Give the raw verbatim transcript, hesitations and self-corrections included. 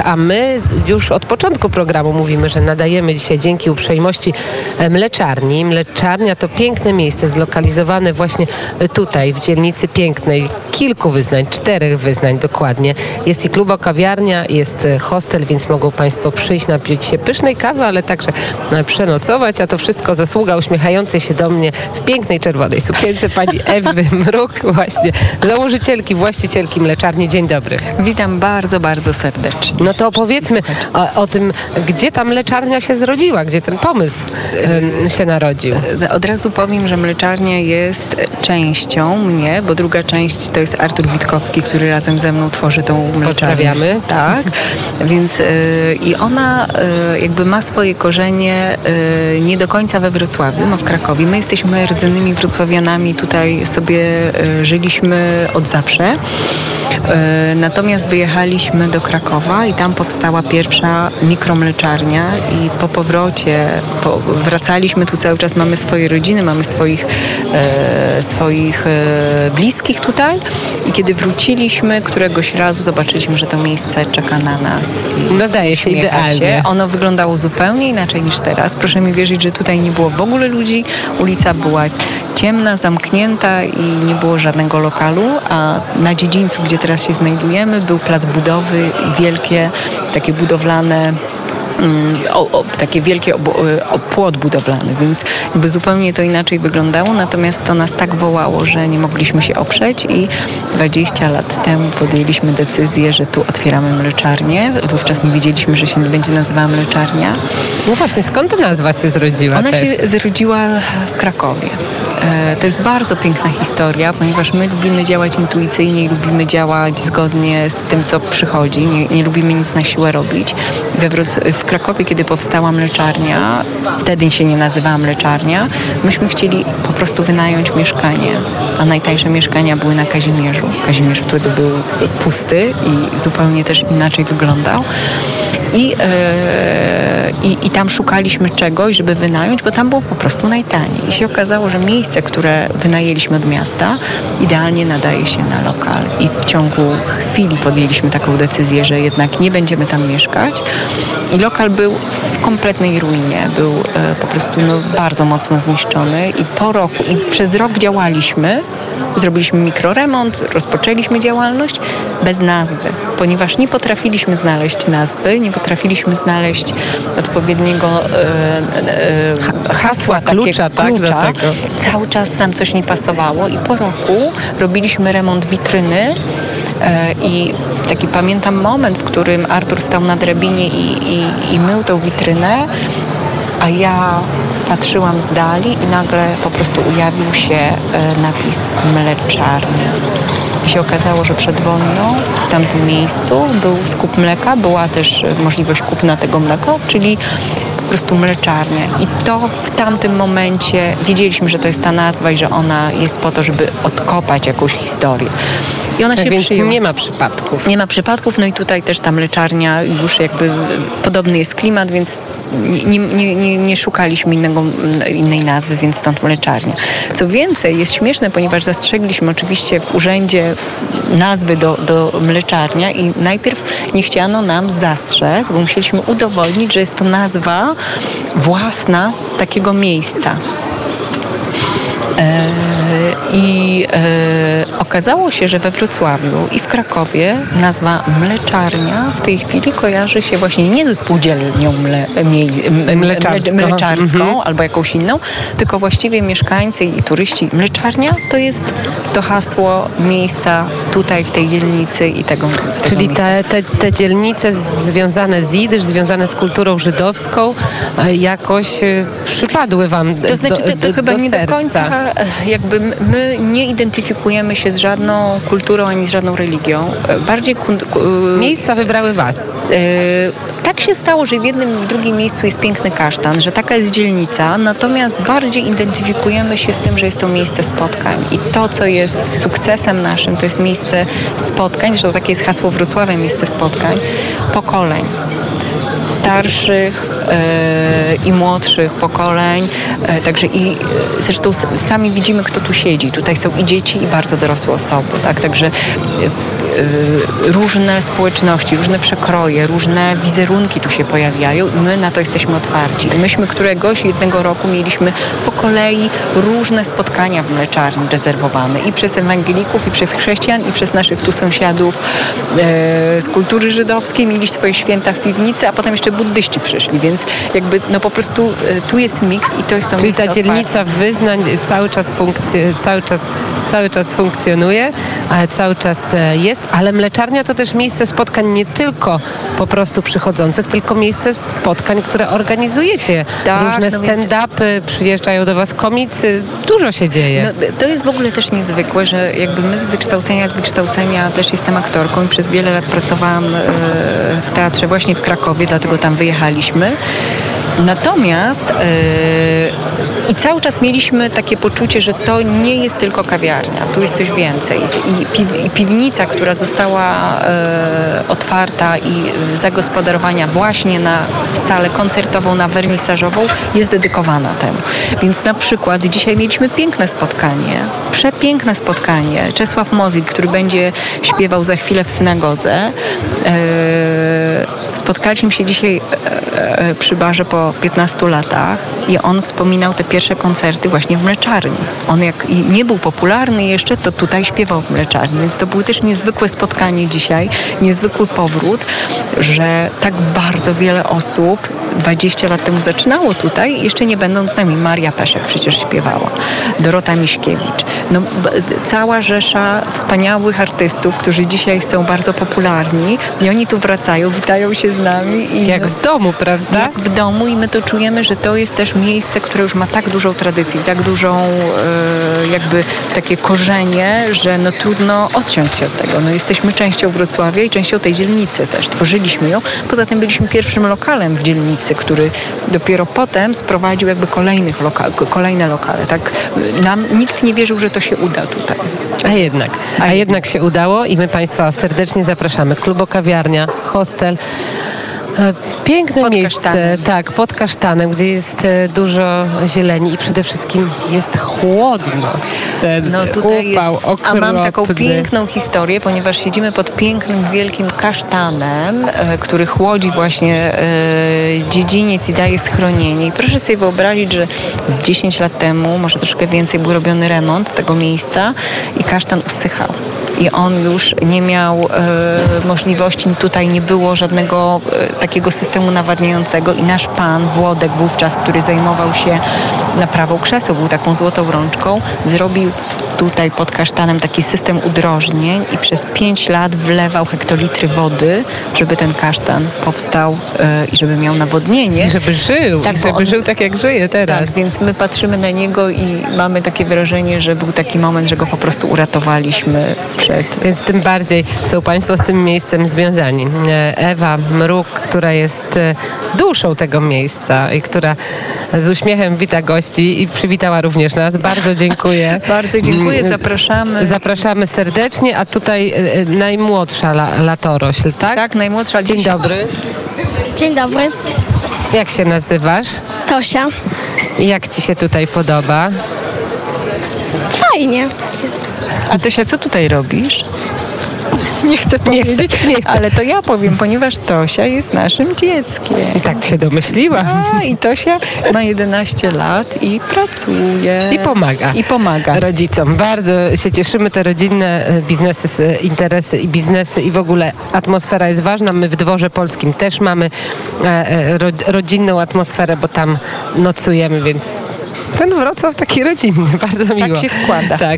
a my już od początku programu mówimy, że nadajemy dzisiaj dzięki uprzejmości mleczarni. Mleczarnia to piękne miejsce zlokalizowane właśnie tutaj, w dzielnicy Pięknej. Kilku wyznań, czterech wyznań dokładnie. Jest i klubo-kawiarnia, jest hostel, więc mogą Państwo przyjść, napić się pysznej kawy, ale także przenocować, a to wszystko zasługa uśmiechającej się do mnie w pięknej czerwonej sukience pani Ewy Mruk, właśnie założycielki, właścicielki mleczarni. Dzień dobry. Witam bardzo, bardzo serdecznie. No to opowiedzmy o, o tym, gdzie ta mleczarnia się zrodziła, gdzie ten pomysł um, się narodził. Od razu powiem, że mleczarnia jest częścią mnie, bo druga część to jest Artur Witkowski, który razem ze mną tworzy tą mleczarnię. Pozdrawiamy. Tak, więc yy, i ona yy, jakby ma swoje korzenie yy, nie do końca we Wrocławiu, ma w Krakowie. My jesteśmy rdzennymi wrocławianami, tutaj sobie yy, żyliśmy od zawsze. Yy, natomiast wyjechaliśmy do Krakowa i tam powstała pierwsza mikromleczarnia i po powrocie po, wracaliśmy tu cały czas, mamy swoje rodziny, mamy swoich, e, swoich e, bliskich tutaj i kiedy wróciliśmy któregoś razu zobaczyliśmy, że to miejsce czeka na nas. Nadaje się idealnie. Się. Ono wyglądało zupełnie inaczej niż teraz. Proszę mi wierzyć, że tutaj nie było w ogóle ludzi, ulica była ciemna, zamknięta i nie było żadnego lokalu, a na dziedzińcu, gdzie teraz się znajdujemy, był plac budowy i wielkie, takie budowlane O, o, takie wielkie ob, o, płot budowlany, więc jakby zupełnie to inaczej wyglądało, natomiast to nas tak wołało, że nie mogliśmy się oprzeć i dwadzieścia lat temu podjęliśmy decyzję, że tu otwieramy mleczarnię. Wówczas nie wiedzieliśmy, że się nie będzie nazywała mleczarnia. No właśnie, skąd ta nazwa się zrodziła? Ona też? się zrodziła w Krakowie. To jest bardzo piękna historia, ponieważ my lubimy działać intuicyjnie i lubimy działać zgodnie z tym, co przychodzi. Nie, nie lubimy nic na siłę robić. We Wroc- w Krakowie, kiedy powstała mleczarnia, wtedy się nie nazywała mleczarnia, myśmy chcieli po prostu wynająć mieszkanie, a najtańsze mieszkania były na Kazimierzu. Kazimierz wtedy był pusty i zupełnie też inaczej wyglądał. I, yy, i, i tam szukaliśmy czegoś, żeby wynająć, bo tam było po prostu najtaniej. I się okazało, że miejsce, które wynajęliśmy od miasta, idealnie nadaje się na lokal. I w ciągu chwili podjęliśmy taką decyzję, że jednak nie będziemy tam mieszkać. I lokal był w kompletnej ruinie. Był e, po prostu no, bardzo mocno zniszczony. I po roku, i przez rok działaliśmy, zrobiliśmy mikroremont, rozpoczęliśmy działalność bez nazwy, ponieważ nie potrafiliśmy znaleźć nazwy, nie potrafiliśmy znaleźć odpowiedniego e, e, hasła, klucza, takie, klucza. Tak, do tego. Cały czas nam coś nie pasowało i po roku robiliśmy remont witryny e, i taki pamiętam moment, w którym Artur stał na drabinie i, i, i mył tą witrynę, a ja patrzyłam z dali i nagle po prostu ujawił się e, napis mleczarnia. I się okazało, że przed wojną w tamtym miejscu był skup mleka, była też możliwość kupna tego mleka, czyli po prostu mleczarnia. I to w tamtym momencie wiedzieliśmy, że to jest ta nazwa i że ona jest po to, żeby odkopać jakąś historię. I ona tak się więc przyjęła. Nie ma przypadków. Nie ma przypadków, no i tutaj też ta mleczarnia, już jakby podobny jest klimat, więc nie, nie, nie, nie szukaliśmy innego, innej nazwy, więc stąd mleczarnia. Co więcej, jest śmieszne, ponieważ zastrzegliśmy oczywiście w urzędzie nazwy do, do mleczarnia i najpierw nie chciano nam zastrzec, bo musieliśmy udowodnić, że jest to nazwa własna takiego miejsca. I e, okazało się, że we Wrocławiu i w Krakowie nazwa mleczarnia w tej chwili kojarzy się właśnie nie ze spółdzielnią mle, mie, m, mleczarską, mleczarską mhm. albo jakąś inną, tylko właściwie mieszkańcy i turyści. Mleczarnia to jest to hasło miejsca tutaj w tej dzielnicy i tego, tego Czyli te, te, te dzielnice związane z jidysz, związane z kulturą żydowską jakoś przypadły wam do, to znaczy, to, to do, chyba do nie serca. do końca, jakby my nie identyfikujemy się z żadną kulturą ani z żadną religią. Bardziej kun, Miejsca wybrały was. Yy, tak się stało, że w jednym i w drugim miejscu jest piękny kasztan, że taka jest dzielnica, natomiast bardziej identyfikujemy się z tym, że jest to miejsce spotkań. I to, co jest sukcesem naszym, to jest miejsce spotkań, zresztą takie jest hasło Wrocławia, miejsce spotkań, pokoleń. Starszych e, i młodszych pokoleń, e, także i zresztą sami widzimy, kto tu siedzi. Tutaj są i dzieci, i bardzo dorosłe osoby, tak? Także y, różne społeczności, różne przekroje, różne wizerunki tu się pojawiają i my na to jesteśmy otwarci. Myśmy któregoś jednego roku mieliśmy po kolei różne spotkania w mleczarni rezerwowane i przez ewangelików, i przez chrześcijan, i przez naszych tu sąsiadów e, z kultury żydowskiej. Mieli swoje święta w piwnicy, a potem jeszcze buddyści przyszli, więc jakby no po prostu e, tu jest miks i to jest to Czyli miejsce ta dzielnica otwarte. wyznań cały czas, funkcje, cały, czas, cały czas funkcjonuje, ale cały czas jest, ale mleczarnia to też miejsce spotkań nie tylko po prostu przychodzących, tylko miejsce spotkań, które organizujecie. Tak, Różne no więc- stand-upy, przyjeżdżają do was komicy, dużo się dzieje. No, to jest w ogóle też niezwykłe, że jakby my z wykształcenia, z wykształcenia też jestem aktorką i przez wiele lat pracowałam e, w teatrze właśnie w Krakowie, dlatego tam wyjechaliśmy. Natomiast e, i cały czas mieliśmy takie poczucie, że to nie jest tylko kawiarnia, tu jest coś więcej. I, piw, i piwnica, która została e, otwarta i zagospodarowania właśnie na salę koncertową, na wernisażową, jest dedykowana temu. Więc na przykład dzisiaj mieliśmy piękne spotkanie, przepiękne spotkanie. Czesław Mozil, który będzie śpiewał za chwilę w synagodze. E, spotkaliśmy się dzisiaj e, e, przy barze po piętnastu latach i on wspominał te pierwsze koncerty właśnie w mleczarni. On jak i nie był popularny jeszcze, to tutaj śpiewał w mleczarni, więc to było też niezwykłe spotkanie dzisiaj, niezwykły powrót, że tak bardzo wiele osób dwadzieścia lat temu zaczynało tutaj, jeszcze nie będąc z nami. Maria Peszek przecież śpiewała, Dorota Miśkiewicz. No, b- cała rzesza wspaniałych artystów, którzy dzisiaj są bardzo popularni i oni tu wracają, witają się z nami. I Jak w domu, prawda? jak w domu i my to czujemy, że to jest też miejsce, które już ma tak dużą tradycję, tak dużą e, jakby takie korzenie, że no trudno odciąć się od tego. No jesteśmy częścią Wrocławia i częścią tej dzielnicy też. Tworzyliśmy ją. Poza tym byliśmy pierwszym lokalem w dzielnicy, który dopiero potem sprowadził jakby kolejnych loka- kolejne lokale. Tak nam nikt nie wierzył, że to się uda tutaj. A jednak, a jednak się udało i my Państwa serdecznie zapraszamy. Klubo-kawiarnia, hostel. E, Piękne Pod miejsce, kasztanem. tak, pod kasztanem, gdzie jest e, dużo zieleni i przede wszystkim jest chłodno. Ten No tutaj upał jest, okropny. a mam taką piękną historię, ponieważ siedzimy pod pięknym, wielkim kasztanem, e, który chłodzi właśnie e, dziedziniec i daje schronienie. I proszę sobie wyobrazić, że z dziesięć lat temu, może troszkę więcej, był robiony remont tego miejsca i kasztan usychał. I on już nie miał e, możliwości, tutaj nie było żadnego e, takiego systemu nawadniającego i nasz pan Włodek wówczas, który zajmował się naprawą krzeseł, był taką złotą rączką, zrobił tutaj pod kasztanem taki system udrożnień i przez pięć lat wlewał hektolitry wody, żeby ten kasztan powstał e, i żeby miał nawodnienie. I żeby żył, Tak, i bo żeby on- żył tak jak żyje teraz. Tak, więc my patrzymy na niego i mamy takie wrażenie, że był taki moment, że go po prostu uratowaliśmy przed... Więc tym bardziej są Państwo z tym miejscem związani. E, Ewa Mruk, która jest e, duszą tego miejsca i która z uśmiechem wita gości i przywitała również nas. Bardzo dziękuję. Bardzo dziękuję, zapraszamy. Zapraszamy serdecznie, a tutaj e, najmłodsza la, latorośl, tak? Tak, najmłodsza Dzień dzisiaj. dobry. Dzień dobry, Jak się nazywasz? Tosia. I jak Ci się tutaj podoba? Fajnie. A Tosia, co tutaj robisz? Nie chcę Nie chcę, powiedzieć, nie chcę. ale to ja powiem, ponieważ Tosia jest naszym dzieckiem. I tak się domyśliłam. A, i Tosia ma jedenaście lat i pracuje. I pomaga. I pomaga. rodzicom. Bardzo się cieszymy. Te rodzinne e, biznesy, e, interesy i biznesy i w ogóle atmosfera jest ważna. My w Dworze Polskim też mamy e, e, ro, rodzinną atmosferę, bo tam nocujemy, więc ten Wrocław taki rodzinny, bardzo miło. się składa. Tak.